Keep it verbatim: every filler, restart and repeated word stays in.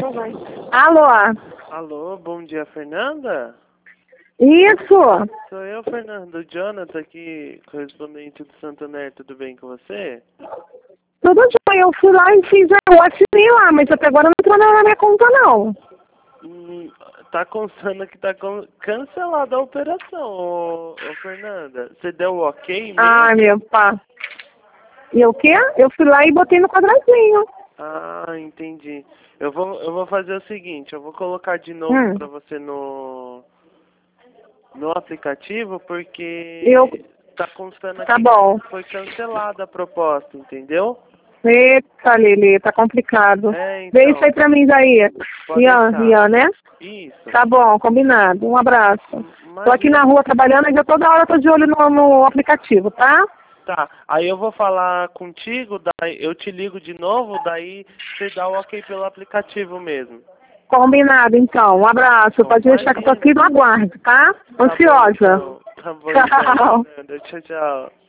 Alô? Alô, bom dia, Fernanda? Isso? Sou eu, Fernando. Jonathan aqui, correspondente do Santander. Tudo bem com você? Tudo bem, eu fui lá e fiz a... Eu assinei lá, mas até agora não entrou na minha conta, não. Hum, tá constando que tá con- cancelada a operação, ô, ô Fernanda. Você deu o ok mesmo? Ai, meu pá. E o quê? Eu fui lá e botei no quadradinho. Ah, entendi. Eu vou, eu vou fazer o seguinte, eu vou colocar de novo Hum. pra você no, no aplicativo, porque Eu... tá constando Tá aqui bom. que foi cancelada a proposta, entendeu? Eita, Lili, tá complicado. É, Vê isso então, aí pra mim, Jair. pode Ian, deixar. Ian, né? Isso. Tá bom, combinado. Um abraço. Tô aqui na Imagina. rua trabalhando, mas eu toda hora tô de olho no, no aplicativo, tá? Tá, aí eu vou falar contigo, daí eu te ligo de novo, daí você dá o ok pelo aplicativo mesmo. Combinado, então. Um abraço. Bom, Pode deixar que eu tô imagina. aqui no aguardo, tá? Tá bom, Ansiosa. então. Tá bom, então, Tchau. Fernanda. Tchau, tchau.